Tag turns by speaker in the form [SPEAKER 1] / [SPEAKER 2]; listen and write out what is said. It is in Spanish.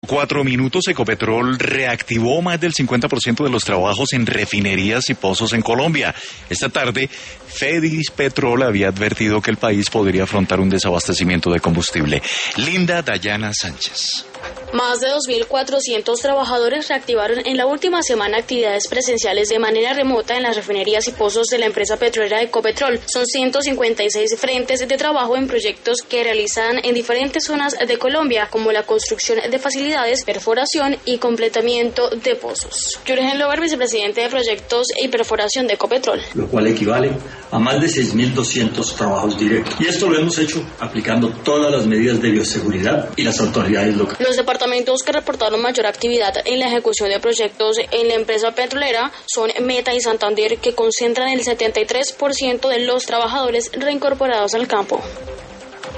[SPEAKER 1] 4 minutos, Ecopetrol reactivó más del 50% de los trabajos en refinerías y pozos en Colombia. Esta tarde, Fedispetrol había advertido que el país podría afrontar un desabastecimiento de combustible. Linda Dayana Sánchez.
[SPEAKER 2] Más de 2.400 trabajadores reactivaron en la última semana actividades presenciales de manera remota en las refinerías y pozos de la empresa petrolera Ecopetrol. Son 156 frentes de trabajo en proyectos que realizan en diferentes zonas de Colombia, como la construcción de facilidades, perforación y completamiento de pozos. Jürgen Lober, vicepresidente de Proyectos y Perforación de Ecopetrol.
[SPEAKER 3] Lo cual equivale a más de 6.200 trabajos directos. Y esto lo hemos hecho aplicando todas las medidas de bioseguridad y las autoridades locales.
[SPEAKER 2] Los departamentos que reportaron mayor actividad en la ejecución de proyectos en la empresa petrolera son Meta y Santander, que concentran el 73% de los trabajadores reincorporados al campo.